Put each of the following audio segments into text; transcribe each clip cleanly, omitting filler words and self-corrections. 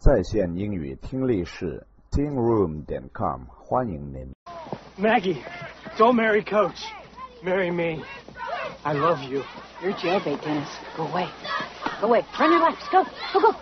在线英语听力室 tingroom.com 欢迎您。 Maggie, don't marry Coach. Marry me. I love you. You're jailbait, Dennis. Go away. Go away. Run your laps. Go. Go, go.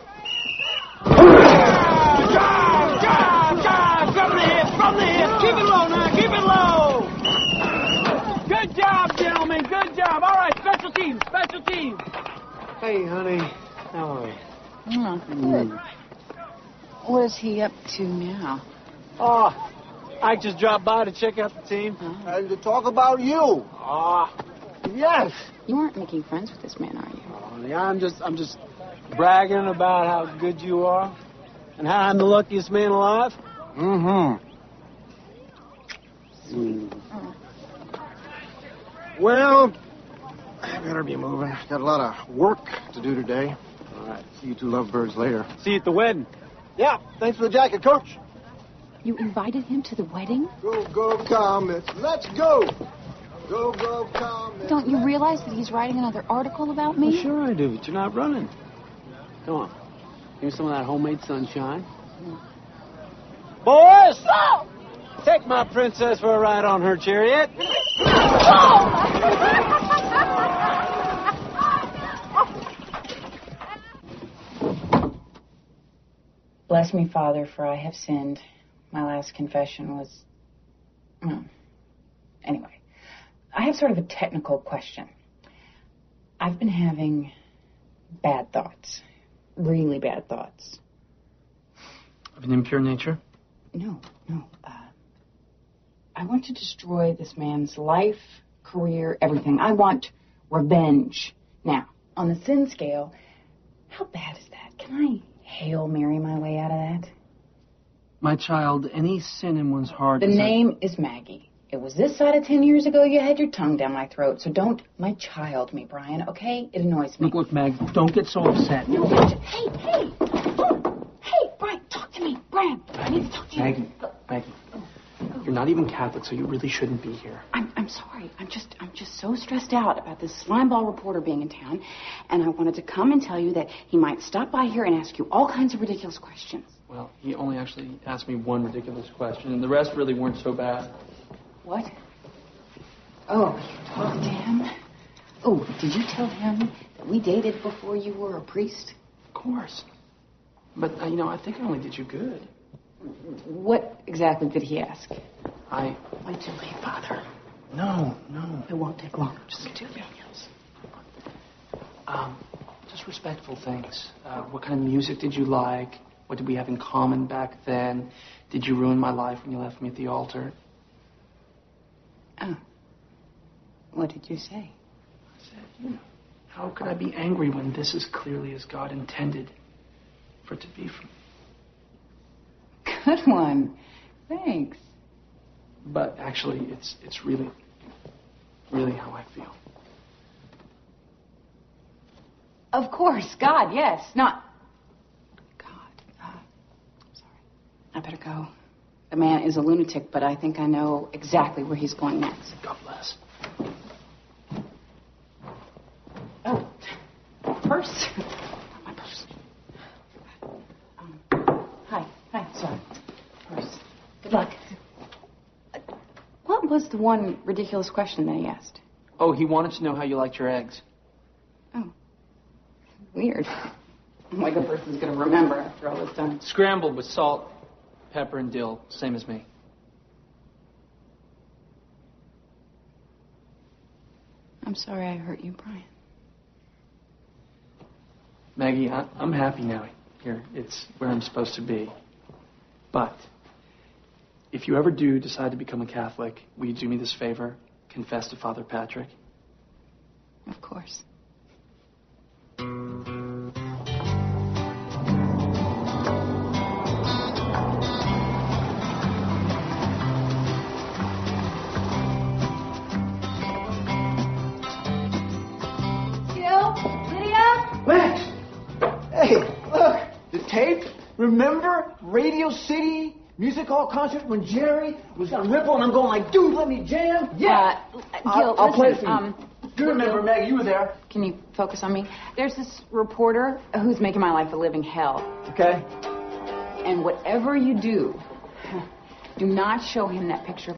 Drive! From the hip! Keep it low now! Keep it low! Good job, gentlemen. Good job. All right, special teams. Hey, honey. How are you? Good. What is he up to now? Oh, I just dropped by to check out the team. And to talk about you. Yes. You aren't making friends with this man, are you? Oh, yeah, I'm just bragging about how good you are and how I'm the luckiest man alive. Mm-hmm. Well, I better be moving. Got a lot of work to do today. All right, see you two lovebirds later. See you at the wedding. Yeah, thanks for the jacket, Coach. You invited him to the wedding? Go, Comets. Let's go. Go, Comets. Don't you realize that he's writing another article about me? Well, sure I do, but you're not running. Come on. Give me some of that homemade sunshine. Boys! Oh! Take my princess for a ride on her chariot. Bless me, Father, for I have sinned. My last confession was... Anyway, I have sort of a technical question. I've been having bad thoughts. Really bad thoughts. Of an impure nature? No. I want to destroy this man's life, career, everything. I want revenge. Now, on the sin scale, how bad is that? Can I Hail Mary my way out of that? My child, any sin in one's heart... The name is Maggie. It was this side of 10 years ago you had your tongue down my throat, so don't my child me, Brian, okay? It annoys me. Look, Mag, don't get so upset. No, hey! Oh. Hey, Brian, talk to me. Brian, I need to talk to you. Maggie, you're not even Catholic, so you really shouldn't be here. I'm sorry. I'm just so stressed out about this slimeball reporter being in town, and I wanted to come and tell you that he might stop by here and ask you all kinds of ridiculous questions. Well, he only actually asked me one ridiculous question, and the rest really weren't so bad. What? Oh, you talked to him? Oh, did you tell him that we dated before you were a priest? Of course. But, I think I only did you good. What exactly did he ask? Wait till late, Father. No. It won't take long. Just do things. Just respectful things. What kind of music did you like? What did we have in common back then? Did you ruin my life when you left me at the altar? Oh. What did you say? I said, how could I be angry when this is clearly as God intended for it to be for me? Good one. Thanks. But actually, it's really, really how I feel. Of course, God, yes. Not... God. Sorry. I better go. The man is a lunatic, but I think I know exactly where he's going next. God bless. Oh, purse. My purse. Hi. Sorry. Purse. Good luck. What was the one ridiculous question that he asked? Oh, he wanted to know how you liked your eggs. Oh. Weird. Like a person's going to remember after all this time. Scrambled with salt, pepper, and dill, same as me. I'm sorry I hurt you, Brian. Maggie, I'm happy now. Here, it's where I'm supposed to be. But if you ever do decide to become a Catholic, will you do me this favor? Confess to Father Patrick? Of course. Max! Hey, look! The tape? Remember Radio City Music Hall concert when Jerry was on Ripple and I'm going like, dude, let me jam? Yeah! Gil, I'll play it listen, for you. Do you remember, Maggie? You were there. Can you focus on me? There's this reporter who's making my life a living hell. Okay. And whatever you do, do not show him that picture.